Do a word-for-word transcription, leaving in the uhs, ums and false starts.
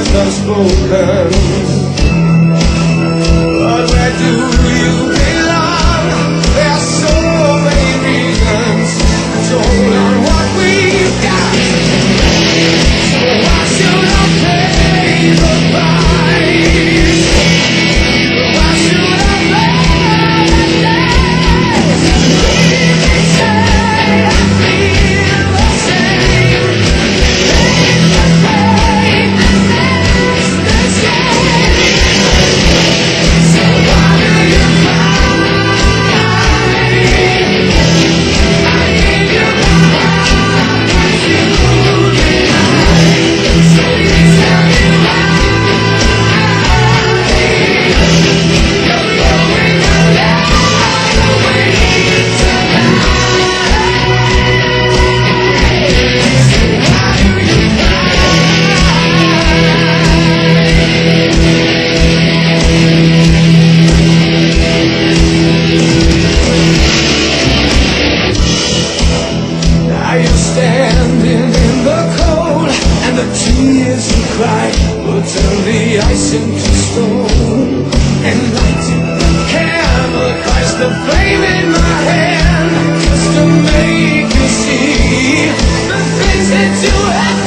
words are spoken. But where do you belong? There's so many reasons to hold on what we've got. So why should I pay the price? Why should I pay the price? They say I feel the same. It's the pain that's the same. So why do you cry? I gave you my heart, but you denied. So please tell me why you're throwing your love away tonight. So why do you Now you're standing in the cold, and the tears you cry will turn the ice into stone. And lighting the candle, Christ the flame in my hand, just to make you see the things that you have